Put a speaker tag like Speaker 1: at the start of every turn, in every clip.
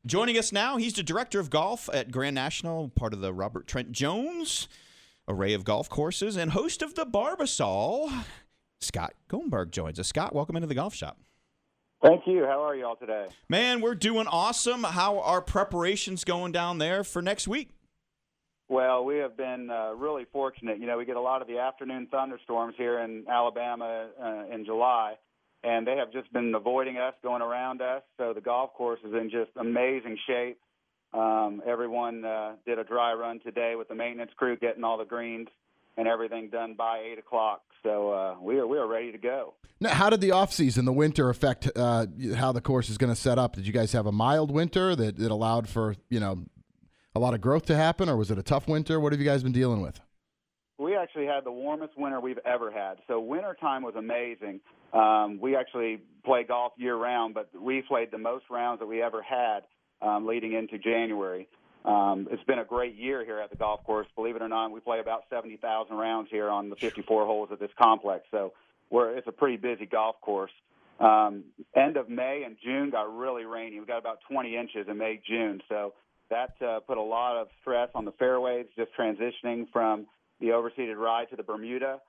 Speaker 1: Joining us now, he's the director of golf at Grand National, part of the Robert Trent Jones array of golf courses, and host of the Barbasol. Scott Goldberg joins us. Scott, welcome into the golf shop.
Speaker 2: Thank you. How are you all today?
Speaker 1: Man, we're doing awesome. How are preparations going down there for next week?
Speaker 2: Well, we have been really fortunate. You know, we get a lot of the afternoon thunderstorms here in Alabama in July, and they have just been avoiding us, going around us. So the golf course is in just amazing shape. Everyone did a dry run today with the maintenance crew, getting all the greens and everything done by 8 o'clock. So we are ready to go.
Speaker 3: Now, how did the offseason, the winter, affect how the course is going to set up? Did you guys have a mild winter that allowed for, a lot of growth to happen, or was it a tough winter? What have you guys been dealing with?
Speaker 2: We actually had the warmest winter we've ever had. So winter time was amazing. We actually play golf year-round, but we played the most rounds that we ever had leading into January. It's been a great year here at the golf course. Believe it or not, we play about 70,000 rounds here on the 54 holes of this complex. So it's a pretty busy golf course. End of May and June got really rainy. We got about 20 inches in May, June. So that put a lot of stress on the fairways, just transitioning from the overseeded ride to the Bermuda.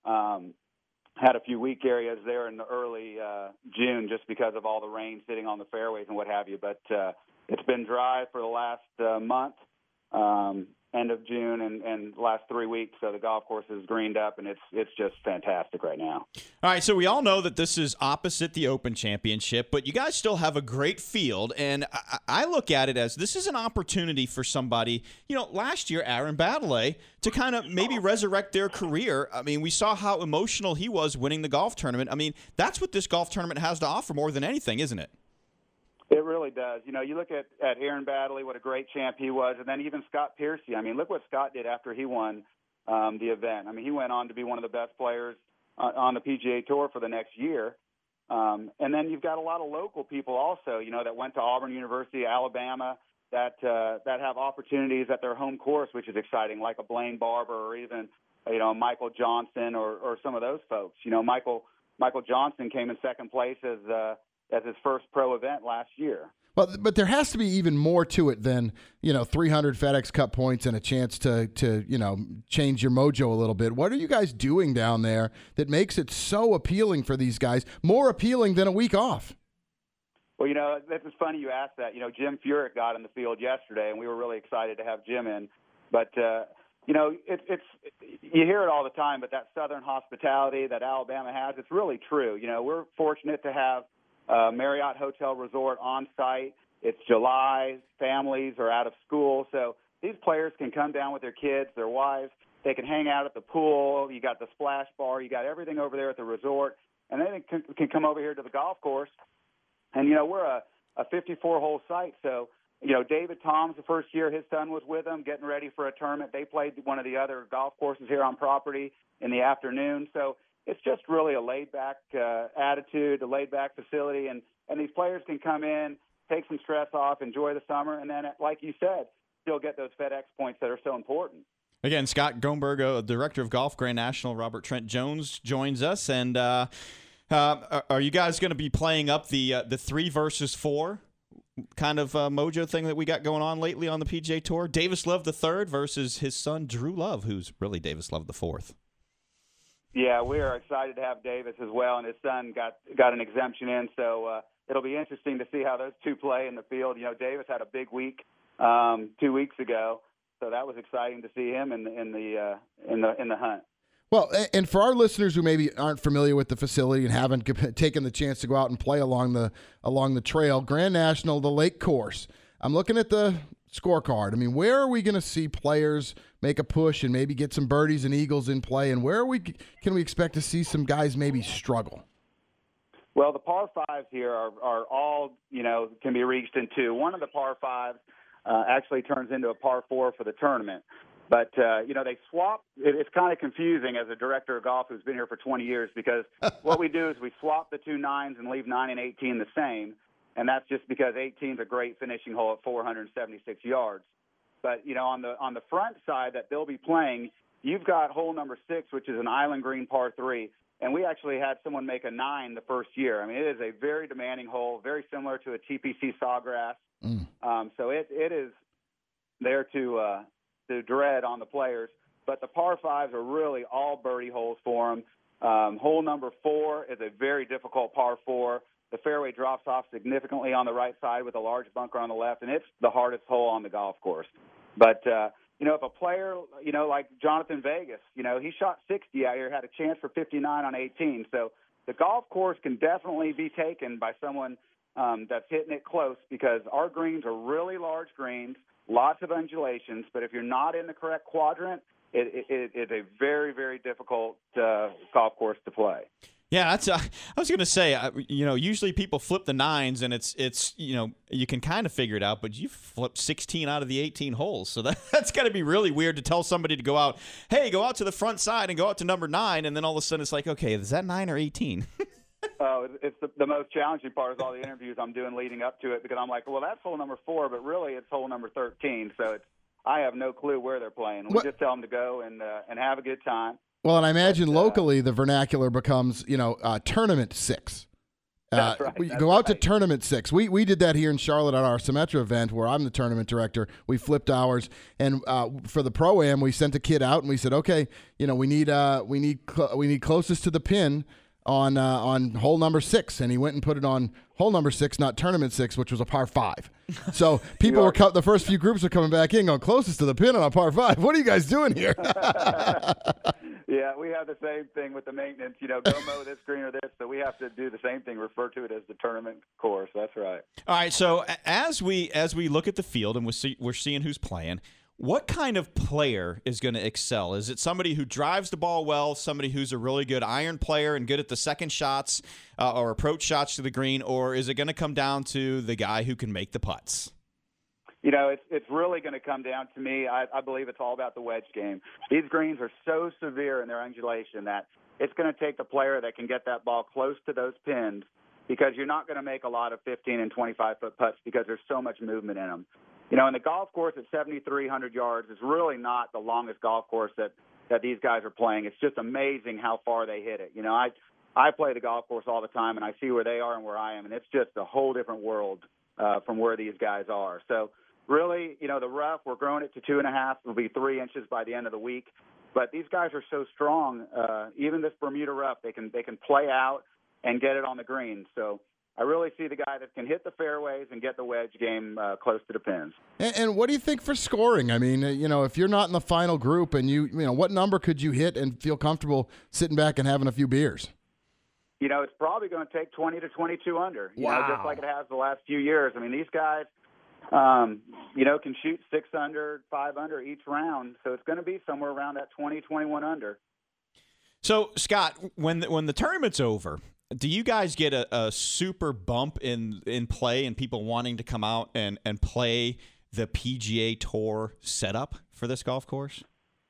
Speaker 2: Had a few weak areas there in the early June just because of all the rain sitting on the fairways and what have you. But it's been dry for the last month, end of June and last 3 weeks. So the golf course is greened up, and it's just fantastic right now.
Speaker 1: All right, so we all know that this is opposite the Open Championship, but you guys still have a great field, and I look at it as this is an opportunity for somebody, last year, Aaron Baddeley, to kind of maybe resurrect their career. I mean, we saw how emotional he was winning the golf tournament. I mean, that's what this golf tournament has to offer more than anything, isn't it?
Speaker 2: It really does. You look at Aaron Baddeley, what a great champ he was, and then even Scott Piercy. I mean, look what Scott did after he won the event. I mean, he went on to be one of the best players on the PGA Tour for the next year. And then you've got a lot of local people also, that went to Auburn University, Alabama, that have opportunities at their home course, which is exciting, like a Blaine Barber or even, Michael Johnson or some of those folks. Michael Johnson came in second place as his first pro event last year.
Speaker 3: Well, but there has to be even more to it than 300 FedEx Cup points and a chance to change your mojo a little bit. What are you guys doing down there that makes it so appealing for these guys, more appealing than a week off?
Speaker 2: Well, this is funny you asked that. Jim Furyk got in the field yesterday, and we were really excited to have Jim in. But it's you hear it all the time, but that Southern hospitality that Alabama has, it's really true. We're fortunate to have Marriott Hotel Resort on site. It's July. Families are out of school. So these players can come down with their kids, their wives. They can hang out at the pool. You got the splash bar. You got everything over there at the resort. And then they can come over here to the golf course. And, we're a 54-hole site. So, David Toms, the first year, his son was with him getting ready for a tournament. They played one of the other golf courses here on property in the afternoon. So it's just really a laid-back attitude, a laid-back facility, and these players can come in, take some stress off, enjoy the summer, and then, like you said, still get those FedEx points that are so important.
Speaker 1: Again, Scott Goldberg, Director of Golf, Grand National, Robert Trent Jones joins us. And are you guys going to be playing up the 3 versus 4 kind of mojo thing that we got going on lately on the PGA Tour? Davis Love the third versus his son, Drew Love, who's really Davis Love the fourth.
Speaker 2: Yeah, we are excited to have Davis as well, and his son got an exemption in, so it'll be interesting to see how those two play in the field. Davis had a big week 2 weeks ago, so that was exciting to see him in the hunt.
Speaker 3: Well, and for our listeners who maybe aren't familiar with the facility and haven't taken the chance to go out and play along the trail, Grand National, the Lake Course. I'm looking at the scorecard. I mean, where are we going to see players make a push and maybe get some birdies and eagles in play, and where can we expect to see some guys maybe struggle?
Speaker 2: Well, the par fives here are all, can be reached in 2. One of the par fives actually turns into a par 4 for the tournament. But, they swap. It's kind of confusing as a director of golf who's been here for 20 years because what we do is we swap the 2 9s and leave 9 and 18 the same. And that's just because 18 is a great finishing hole at 476 yards. But, on the front side that they'll be playing, you've got hole number 6, which is an island green par 3. And we actually had someone make a 9 the first year. I mean, it is a very demanding hole, very similar to a TPC Sawgrass. So it is there to dread on the players. But the par fives are really all birdie holes for them. Hole number 4 is a very difficult par 4. The fairway drops off significantly on the right side with a large bunker on the left, and it's the hardest hole on the golf course. But, if a player, like Jonathan Vegas, he shot 60 out here, had a chance for 59 on 18. So the golf course can definitely be taken by someone that's hitting it close, because our greens are really large greens, lots of undulations, but if you're not in the correct quadrant, it is a very, very difficult golf course to play.
Speaker 1: Yeah, I was going to say, usually people flip the 9s and it's you can kind of figure it out, but you flip 16 out of the 18 holes. So that's got to be really weird to tell somebody to go out to the front side and go out to number 9, and then all of a sudden it's like, okay, is that 9 or 18?
Speaker 2: Oh, it's the most challenging part is all the interviews I'm doing leading up to it, because I'm like, well, that's hole number 4, but really it's hole number 13. So I have no clue where they're playing. We just tell them to go and have a good time.
Speaker 3: Well, and I imagine locally the vernacular becomes, tournament 6.
Speaker 2: That's right.
Speaker 3: We go out to tournament 6. We did that here in Charlotte at our Symetra event, where I'm the tournament director. We flipped ours, and for the Pro-Am, we sent a kid out and we said, okay, we need closest to the pin on hole number 6, and he went and put it on hole number 6, not tournament 6, which was a par 5. So people the first few groups were coming back in, going closest to the pin on a par 5. What are you guys doing here?
Speaker 2: Yeah, we have the same thing with the maintenance. Go mow this green or this, so we have to do the same thing. Refer to it as the tournament course. That's right.
Speaker 1: All right. So as we look at the field and we're seeing who's playing, what kind of player is going to excel? Is it somebody who drives the ball well, somebody who's a really good iron player and good at the second shots or approach shots to the green, or is it going to come down to the guy who can make the putts?
Speaker 2: It's really going to come down to me. I believe it's all about the wedge game. These greens are so severe in their undulation that it's going to take the player that can get that ball close to those pins, because you're not going to make a lot of 15 and 25-foot putts because there's so much movement in them. And the golf course at 7,300 yards is really not the longest golf course that these guys are playing. It's just amazing how far they hit it. I play the golf course all the time, and I see where they are and where I am, and it's just a whole different world from where these guys are. So really, the rough, we're growing it to 2.5. It'll be 3 inches by the end of the week. But these guys are so strong. Even this Bermuda rough, they can play out and get it on the green. So I really see the guy that can hit the fairways and get the wedge game close to the pins.
Speaker 3: And what do you think for scoring? I mean, if you're not in the final group, and what number could you hit and feel comfortable sitting back and having a few beers?
Speaker 2: It's probably going to take 20 to 22 under.
Speaker 3: Wow.
Speaker 2: Just like it has the last few years. I mean, these guys, can shoot 6 under, 5 under each round. So it's going to be somewhere around that 20, 21 under.
Speaker 1: So, Scott, when the tournament's over, do you guys get a super bump in play and people wanting to come out and play the PGA Tour setup for this golf course?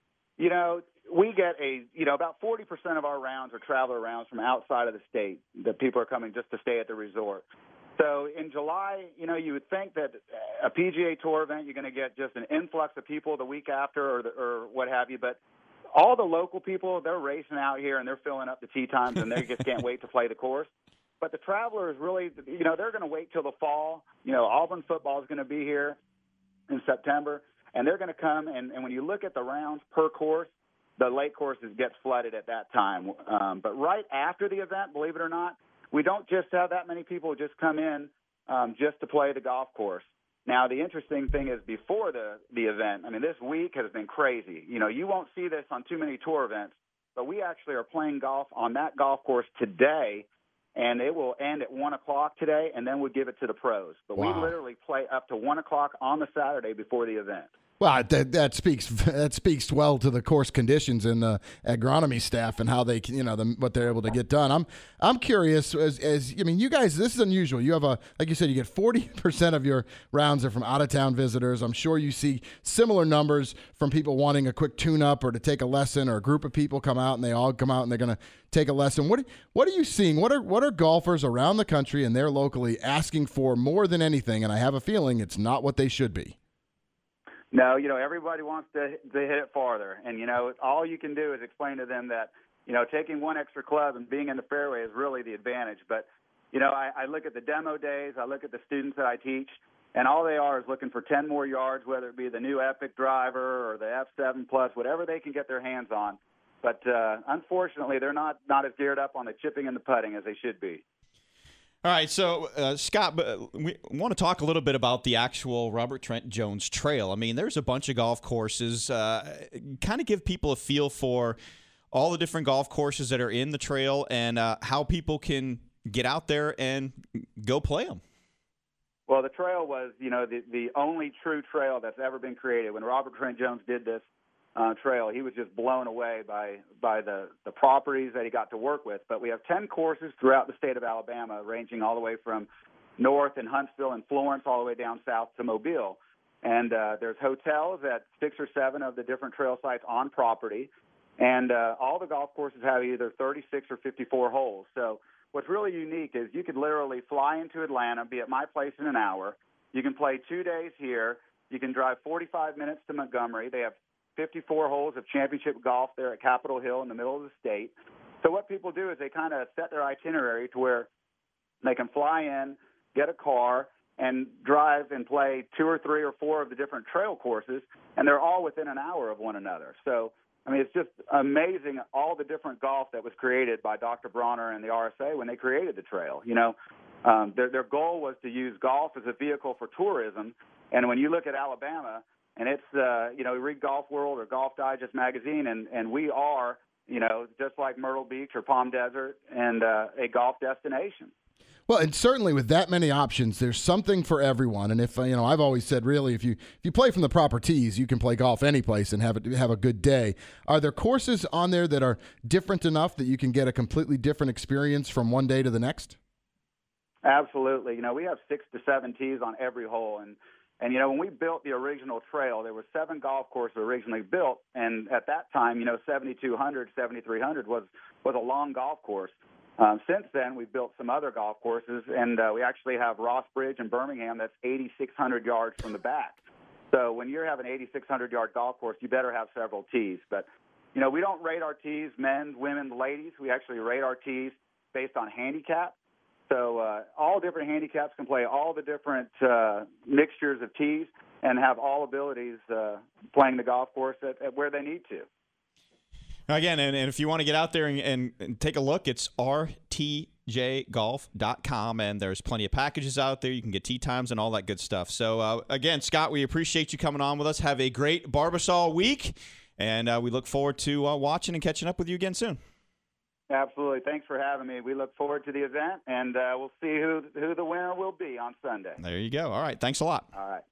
Speaker 2: We get about 40% of our rounds are traveler rounds from outside of the state that people are coming just to stay at the resort. So in July, you would think that a PGA Tour event, you're going to get just an influx of people the week after or what have you. But all the local people, they're racing out here and they're filling up the tee times, and they just can't wait to play the course. But the travelers really, they're going to wait till the fall. Auburn football is going to be here in September, and they're going to come. And when you look at the rounds per course, the lake courses gets flooded at that time. But right after the event, believe it or not, we don't just have that many people just come in just to play the golf course. Now, the interesting thing is before the event, I mean, this week has been crazy. You won't see this on too many tour events, but we actually are playing golf on that golf course today, and it will end at 1 o'clock today, and then we'll give it to the pros. But
Speaker 3: Wow.
Speaker 2: We literally play up to 1 o'clock on the Saturday before the event.
Speaker 3: Well, that speaks well to the course conditions and the agronomy staff and how they what they're able to get done. I'm curious you guys, this is unusual. You have like you said, you get 40% of your rounds are from out of town visitors. I'm sure you see similar numbers from people wanting a quick tune up or to take a lesson, or a group of people come out and they all come out and they're going to take a lesson. What are you seeing? What are golfers around the country and there locally asking for more than anything? And I have a feeling it's not what they should be.
Speaker 2: No, everybody wants to hit it farther. And, all you can do is explain to them that, taking one extra club and being in the fairway is really the advantage. But, I look at the demo days, I look at the students that I teach, And all they are is looking for 10 more yards, whether it be the new Epic driver or the F7 Plus, whatever they can get their hands on. But unfortunately, they're not as geared up on the chipping and the putting as they should be.
Speaker 1: All right, so Scott, we want to talk a little bit about the actual Robert Trent Jones Trail. I mean, there's a bunch of golf courses. Kind of give people a feel for all the different golf courses that are in the trail and how people can get out there and go play them.
Speaker 2: Well, the trail was, the only true trail that's ever been created. When Robert Trent Jones did this trail, he was just blown away by the properties that he got to work with. But we have 10 courses throughout the state of Alabama, ranging all the way from north in Huntsville and Florence all the way down south to Mobile. And there's hotels at 6 or 7 of the different trail sites on property. And all the golf courses have either 36 or 54 holes. So what's really unique is you could literally fly into Atlanta, be at my place in an hour. You can play 2 days here. You can drive 45 minutes to Montgomery. They have 54 holes of championship golf there at Capitol Hill in the middle of the state. So what people do is they kind of set their itinerary to where they can fly in, get a car, and drive and play 2 or 3 or 4 of the different trail courses, and they're all within an hour of one another. So, I mean, it's just amazing all the different golf that was created by Dr. Bronner and the RSA when they created the trail. Their goal was to use golf as a vehicle for tourism, and when you look at Alabama, and it's, read Golf World or Golf Digest magazine, and we are, just like Myrtle Beach or Palm Desert and a golf destination.
Speaker 3: Well, and certainly with that many options, there's something for everyone. And if I've always said, really, if you play from the proper tees, you can play golf any place and have a good day. Are there courses on there that are different enough that you can get a completely different experience from one day to the next?
Speaker 2: Absolutely. We have 6 to 7 tees on every hole, and when we built the original trail, there were 7 golf courses originally built, and at that time, 7,200, 7,300 was a long golf course. Since then, we've built some other golf courses, and we actually have Ross Bridge in Birmingham that's 8,600 yards from the back. So when you have an 8,600-yard golf course, you better have several tees. But, we don't rate our tees, men, women, ladies. We actually rate our tees based on handicap. So all different handicaps can play all the different mixtures of tees and have all abilities playing the golf course at where they need to.
Speaker 1: Again, and if you want to get out there and take a look, it's rtjgolf.com, and there's plenty of packages out there. You can get tee times and all that good stuff. So, again, Scott, we appreciate you coming on with us. Have a great Barbasol week, and we look forward to watching and catching up with you again soon.
Speaker 2: Absolutely. Thanks for having me. We look forward to the event, and we'll see who the winner will be on Sunday.
Speaker 1: There you go. All right. Thanks a lot.
Speaker 2: All right.